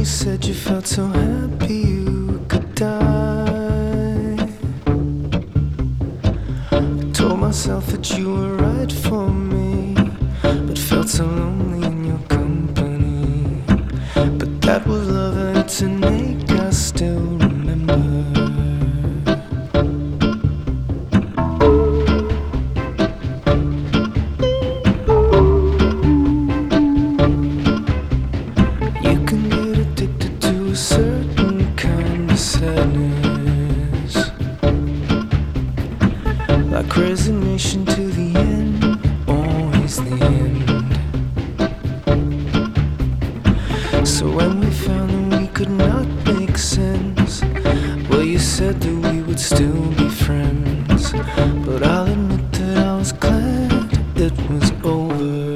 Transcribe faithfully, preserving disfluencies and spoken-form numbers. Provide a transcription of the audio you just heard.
you said you felt so happy you could die. I told myself that you were right for me, but felt so lonely in your company. But that was love and it's an ache I still remember. A certain kind of sadness, like resignation to the end, always the end. So when we found that we could not make sense, well, you said that we would still be friends. But I'll admit that I was glad it was over.